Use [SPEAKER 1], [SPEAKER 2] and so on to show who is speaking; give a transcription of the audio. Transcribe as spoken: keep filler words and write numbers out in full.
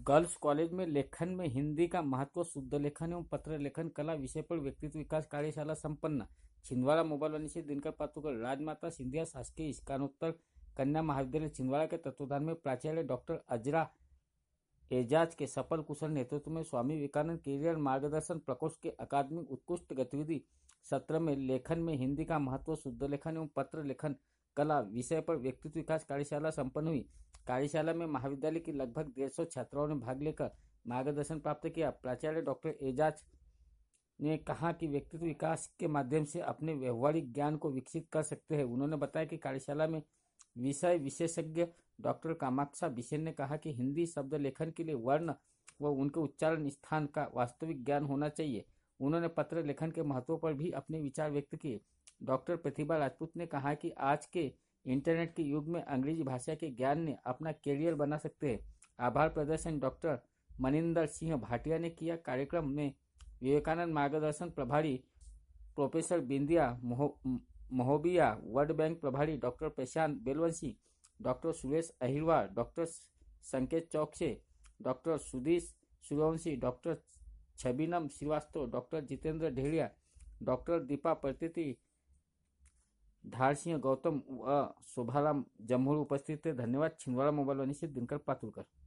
[SPEAKER 1] Girls college में लेखन में हिंदी का महत्व, शुद्ध लेखन एवं पत्र लेखन कला विषय पर व्यक्तित्व विकास कार्यशाला संपन्न। छिंदवाड़ा मोबाइल वाणी से दिनकर पातुकर। राजमाता सिंधिया शासकीय स्नातकोत्तर कन्या महाविद्यालय छिंदवाड़ा के तत्वाधान में प्राचार्य डॉक्टर अजरा एजाज के सफल कुशल नेतृत्व में स्वामी विवेकानंद कैरियर मार्गदर्शन प्रकोष्ठ के अकादमिक उत्कृष्ट गतिविधि सत्र में लेखन में हिंदी का महत्व, शुद्ध लेखन एवं पत्र लेखन कला विषय पर व्यक्तित्व विकास कार्यशाला संपन्न हुई। कार्यशाला में महाविद्यालय की लगभग डेढ़ सौ छात्राओं ने भाग लेकर मार्गदर्शन प्राप्त किया। प्राचार्य डॉक्टर एजाज ने कहा कि व्यक्तित्व विकास के माध्यम से अपने व्यवहारिक ज्ञान को विकसित कर सकते हैं। उन्होंने बताया कि कार्यशाला में विषय विशेषज्ञ डॉक्टर कामाक्षा बिसेन ने कहा कि हिंदी शब्द लेखन के लिए वर्ण व उनके उच्चारण स्थान का वास्तविक ज्ञान होना चाहिए। उन्होंने पत्र लेखन के महत्व पर भी अपने विचार व्यक्त किए। डॉक्टर प्रतिभा राजपूत ने कहा कि आज के इंटरनेट के युग में अंग्रेजी भाषा के ज्ञान ने अपना कैरियर बना सकते हैं। आभार प्रदर्शन डॉक्टर मनिंदर सिंह भाटिया ने किया। कार्यक्रम में विवेकानंद मार्गदर्शन प्रभारी professor Bindiya Mahobiya, world bank प्रभारी doctor Prashant Belvanshi, doctor Suresh Ahirwar, doctor Sanket Chouksey, doctor Sudheesh Suryavanshi, doctor Chhabinam Srivastava, doctor Jitendra Dhedia, doctor Deepa Pratithi, Dharsingh Gautam व शोभाराम जम्मूर उपस्थित थे। धन्यवाद। छिंदवाड़ा मोबाइल वाणी से दिनकर पातुरकर।